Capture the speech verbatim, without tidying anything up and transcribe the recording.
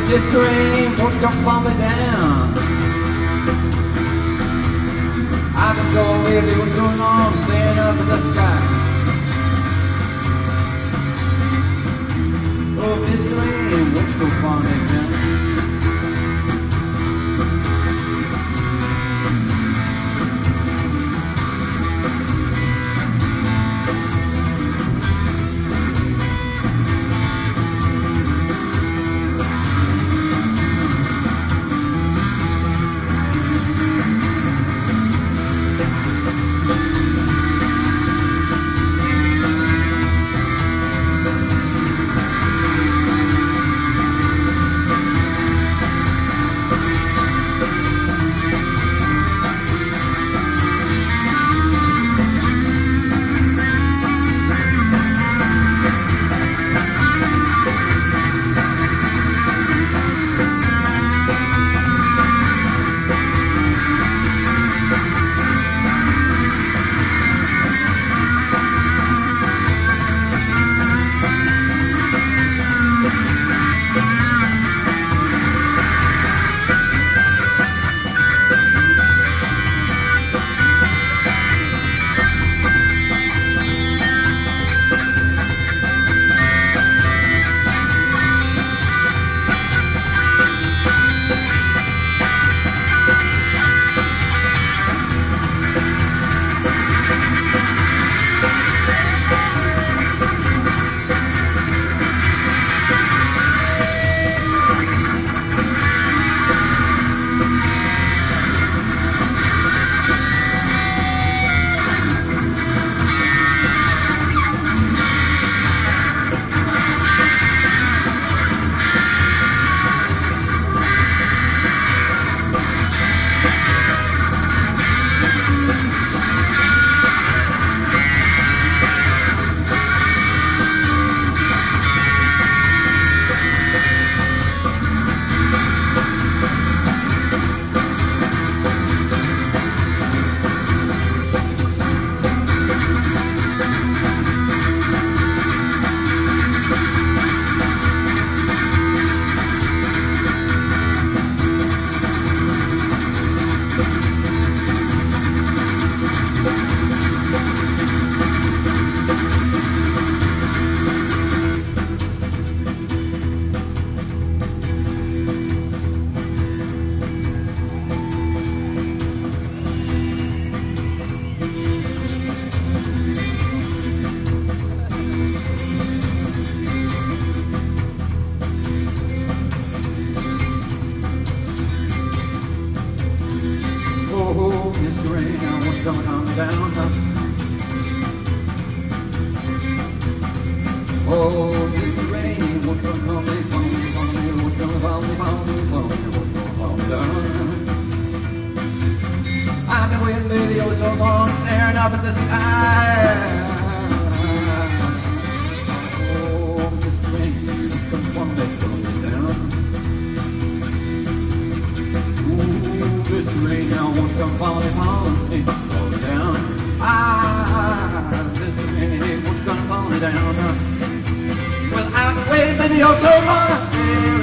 Mister Rain, won't you come fall me down? I've been going with you so long, staying up in the sky. Oh, Mister Rain, won't you come fall me down? Oh, Mister Rain, I want you coming on down. Oh, Mister Rain, won't you come call me, phone me, phone me, won't you come call me, phone me, phone me, won't you come call me down? I've been waiting, baby, oh so long, staring up at the sky. Oh, Mister Rain, won't you come phone me, phone me down? Ooh, Mister Rain, now won't you come follow me, follow me, follow me down? Ah, Mister Rain, won't you come follow me down? Well, I've been waiting, baby, oh so long, I'm staying